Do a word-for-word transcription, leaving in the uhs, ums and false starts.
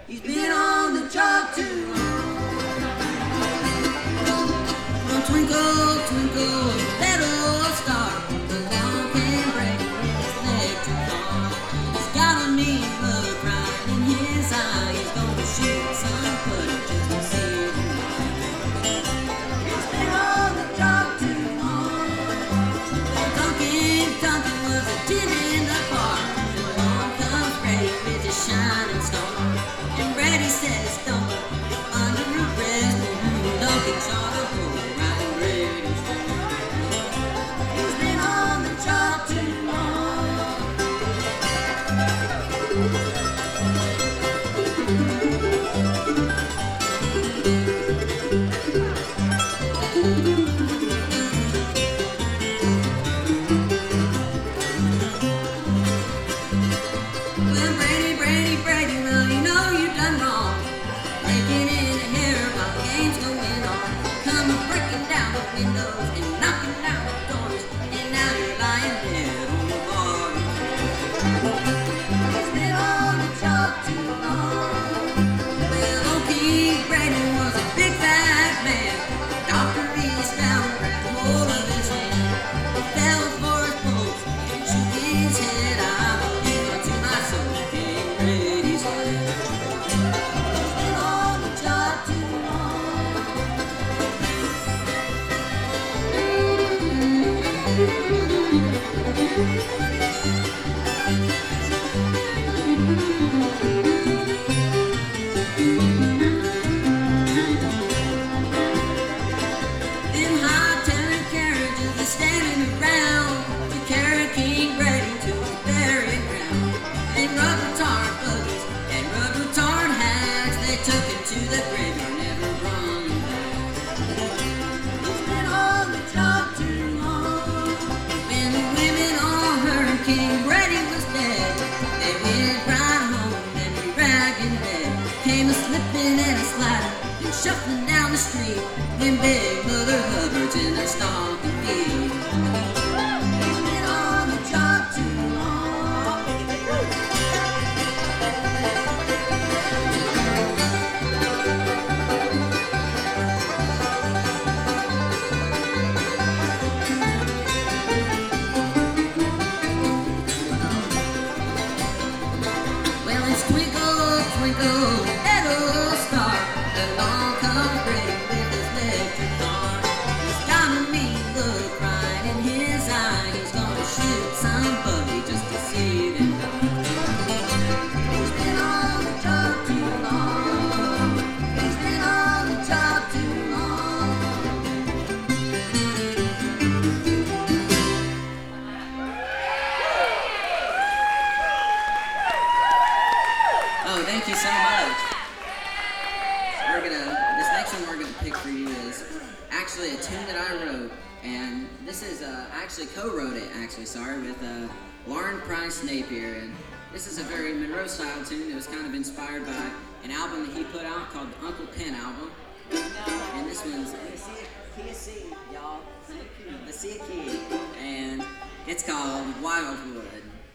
He's been on the job too long. Oh, twinkle, twinkle, little star, the long can break his electric arm. He's got a mean look right in his eye. He's gonna shoot somebody just to see him. He's been on the job too long. Well, Duncan, Duncan was a tin in the bar. Along comes Brady with his shining star. And Brady says, don't you're under arrest. Duncan shot a hole right in Brady's head. He's been on the job too long. Well, Brady, Brady, Brady, well, you know you done wrong. Breaking in here while the game's going on. Come breaking down the windows and knocking down the doors. And now you're lying dead on the bar. He's been on the job too long. Well, O'Keefe Brady was a big fat man. Doctor reached down and grabbed hold of his hand. He fell for his pulse and shook his head. I believe unto my soul King Brady's head. He's been on the job too long. Them high-tailored carriages are standing around to carry King Brady to his burial ground. And rubber tar buggies and rubber tarred hats, they took him to the graveyard, never run back. He's been on the job too long. When the women all heard King Brady was dead, they went right home and we ragged in bed. Came a slipping and a sliding and shuffling down the street. Them big Mother Hubbards in their stocking feet. He's been on the job too long. Well, it's twinkle, twinkle, little star. Along comes Brady with his electric car. He's got a mean look right in his eye. He's gonna shoot somebody just to see them die. He's been on the job too long. He's been on the job too long. Oh, thank you so much. We're gonna, this next one we're gonna pick for you is actually a tune that I wrote, and this is, uh, I actually co-wrote it, actually, sorry, with uh, Lauren Price Napier, and this is a very Monroe style tune. It was kind of inspired by an album that he put out called the Uncle Pen album, and this one's Key of C, y'all, the C Key, and it's called Wildwood.